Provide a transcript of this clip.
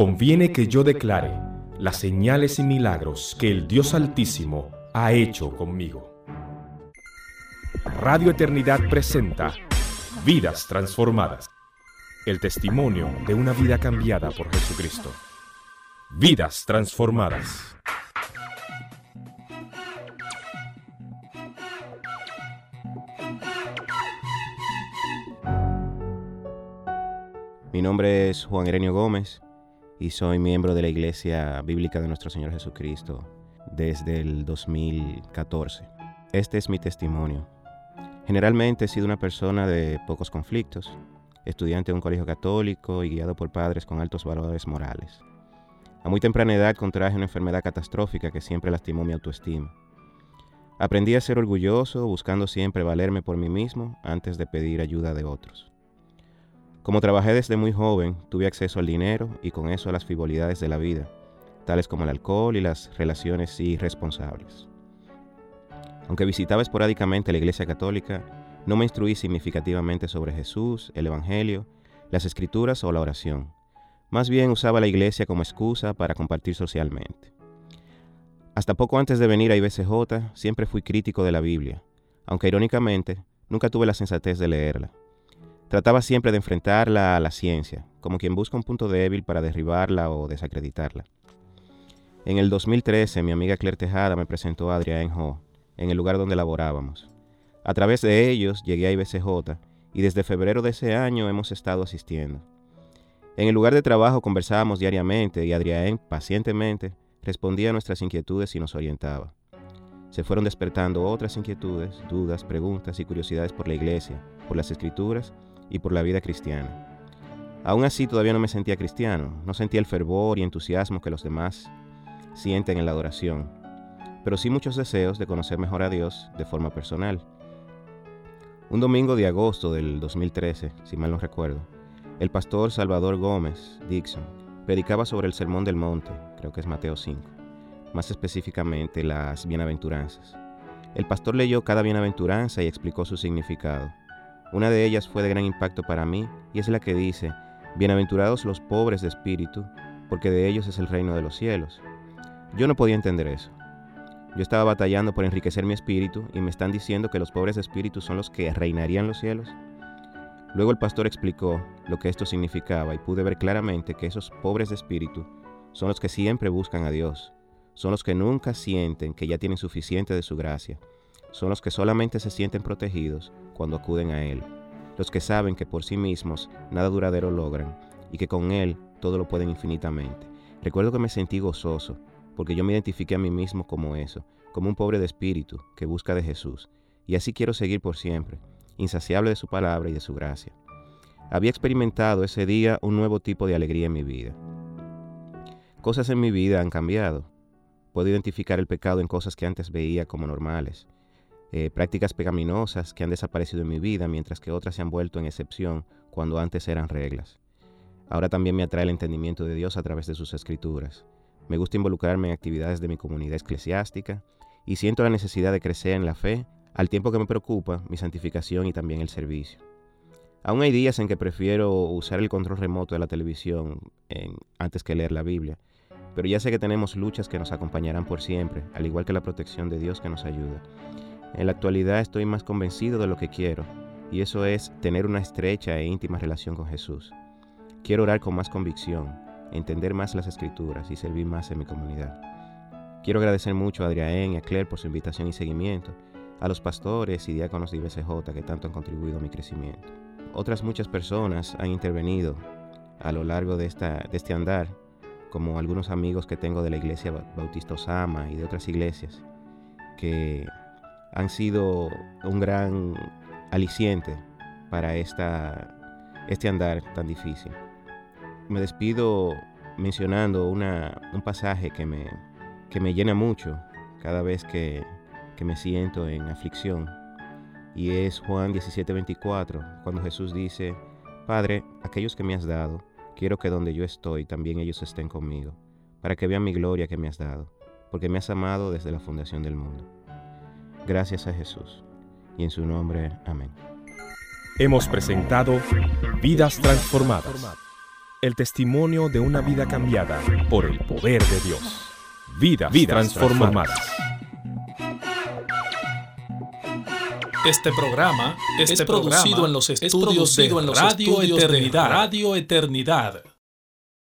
conviene que yo declare las señales y milagros que el Dios Altísimo ha hecho conmigo. Radio Eternidad presenta Vidas Transformadas. El testimonio de una vida cambiada por Jesucristo. Vidas Transformadas. Mi nombre es Juan Erenio Gómez y soy miembro de la Iglesia Bíblica de Nuestro Señor Jesucristo desde el 2014. Este es mi testimonio. Generalmente he sido una persona de pocos conflictos, estudiante de un colegio católico y guiado por padres con altos valores morales. A muy temprana edad contraje una enfermedad catastrófica que siempre lastimó mi autoestima. Aprendí a ser orgulloso, buscando siempre valerme por mí mismo antes de pedir ayuda de otros. Como trabajé desde muy joven, tuve acceso al dinero y con eso a las frivolidades de la vida, tales como el alcohol y las relaciones irresponsables. Aunque visitaba esporádicamente la Iglesia Católica, no me instruí significativamente sobre Jesús, el Evangelio, las Escrituras o la oración. Más bien usaba la Iglesia como excusa para compartir socialmente. Hasta poco antes de venir a IBCJ, siempre fui crítico de la Biblia, aunque irónicamente nunca tuve la sensatez de leerla. Trataba siempre de enfrentarla a la ciencia, como quien busca un punto débil para derribarla o desacreditarla. En el 2013, mi amiga Claire Tejada me presentó a Adrián Ho, en el lugar donde laborábamos. A través de ellos llegué a IBCJ y desde febrero de ese año hemos estado asistiendo. En el lugar de trabajo conversábamos diariamente y Adrián pacientemente respondía a nuestras inquietudes y nos orientaba. Se fueron despertando otras inquietudes, dudas, preguntas y curiosidades por la Iglesia, por las Escrituras y por la vida cristiana. Aún así todavía no me sentía cristiano, no sentía el fervor y entusiasmo que los demás sienten en la adoración, pero sí muchos deseos de conocer mejor a Dios de forma personal. Un domingo de agosto del 2013, si mal no recuerdo, el pastor Salvador Gómez Dixon predicaba sobre el Sermón del Monte, creo que es Mateo 5, más específicamente las bienaventuranzas. El pastor leyó cada bienaventuranza y explicó su significado. Una de ellas fue de gran impacto para mí y es la que dice: bienaventurados los pobres de espíritu, porque de ellos es el reino de los cielos. Yo no podía entender eso. Yo estaba batallando por enriquecer mi espíritu y me están diciendo que los pobres de espíritu son los que reinarían los cielos. Luego el pastor explicó lo que esto significaba y pude ver claramente que esos pobres de espíritu son los que siempre buscan a Dios, son los que nunca sienten que ya tienen suficiente de su gracia, son los que solamente se sienten protegidos cuando acuden a Él, los que saben que por sí mismos nada duradero logran y que con Él todo lo pueden infinitamente. Recuerdo que me sentí gozoso porque yo me identifiqué a mí mismo como eso, como un pobre de espíritu que busca de Jesús, y así quiero seguir por siempre, insaciable de su palabra y de su gracia. Había experimentado ese día un nuevo tipo de alegría en mi vida. Cosas en mi vida han cambiado. Puedo identificar el pecado en cosas que antes veía como normales, prácticas pecaminosas que han desaparecido en mi vida, mientras que otras se han vuelto en excepción cuando antes eran reglas. Ahora también me atrae el entendimiento de Dios a través de sus Escrituras. Me gusta involucrarme en actividades de mi comunidad eclesiástica y siento la necesidad de crecer en la fe, al tiempo que me preocupa mi santificación y también el servicio. Aún hay días en que prefiero usar el control remoto de la televisión antes que leer la Biblia, pero ya sé que tenemos luchas que nos acompañarán por siempre, al igual que la protección de Dios que nos ayuda. En la actualidad estoy más convencido de lo que quiero, y eso es tener una estrecha e íntima relación con Jesús. Quiero orar con más convicción, entender más las Escrituras y servir más en mi comunidad. Quiero agradecer mucho a Adrián y a Claire por su invitación y seguimiento, a los pastores y diáconos de IBCJ que tanto han contribuido a mi crecimiento. Otras muchas personas han intervenido a lo largo de este andar, como algunos amigos que tengo de la Iglesia Bautista Osama y de otras iglesias, que han sido un gran aliciente para este andar tan difícil. Me despido mencionando un pasaje que me llena mucho cada vez que me siento en aflicción, y es Juan 17:24, cuando Jesús dice: Padre, aquellos que me has dado, quiero que donde yo estoy también ellos estén conmigo, para que vean mi gloria que me has dado, porque me has amado desde la fundación del mundo. Gracias a Jesús, y en su nombre, amén. Hemos presentado Vidas Transformadas. El testimonio de una vida cambiada por el poder de Dios. Vidas transformadas. Este programa es producido en los estudios de Radio Eternidad.